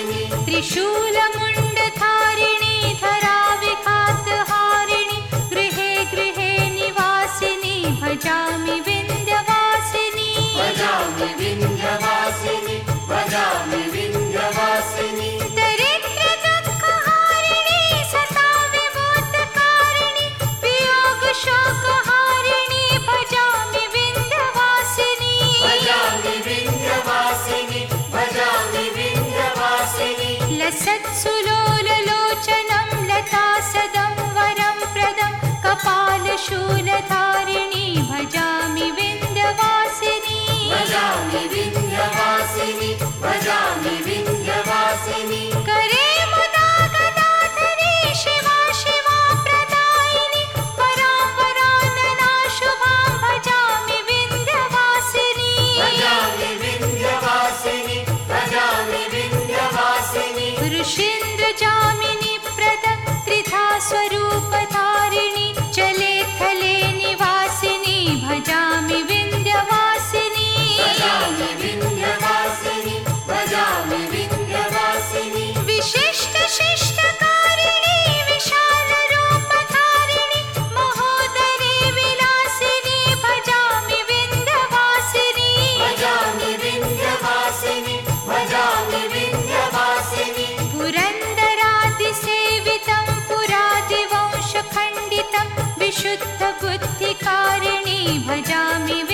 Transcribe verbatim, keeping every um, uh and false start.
त्रिशूलमुण्डधारिणी धराविघातहारिणि गृहे गृहे निवासिनी भजामि विन्ध्यवासिनी भजामि विन्ध्यवासिनी भजामि विन्ध्यवासिनी दरिद्रदुःखहारिणी सदा विभूतकारिणि वियोगशोकहारिणि भजामि विन्ध्यवासिनी भजामि विन्ध्यवासिनी भजामि विन्ध्यवासिनी लसत्सुलोललोचनं लतासदं वरं प्रदं कपालशूलधारिणी भजामि विन्ध्यवासिनी भजामि विन्ध्यवासिनी भजामि विन्ध्यवासिनी करे मुदा गदाधरी शिवा शिवा प्रदायिनी परां वरानना शुभां भजामि विन्ध्यवासिनी भजामि विन्ध्यवासिनी भजामि विन्ध्यवासिनी ऋषीन्द्रजामिनी प्रद त्रिधा स्वरूपधारिणी जले थले निवासिनी भजामि विन्ध्यवासिनी भजामि विन्ध्यवासिनी भजामि विन्ध्यवासिनी विशिष्ट शिष्टकारिणी विशालरूपधारिणी महोदरी विलासिनी भजामि विन्ध्यवासिनी भजामि विन्ध्यवासिनी भजामि विन्ध्यवासिनी पुरन्दरादिसेवितं पुरादिवंशखण्डितं विशुद्धबुद्धिकारिणी भजामि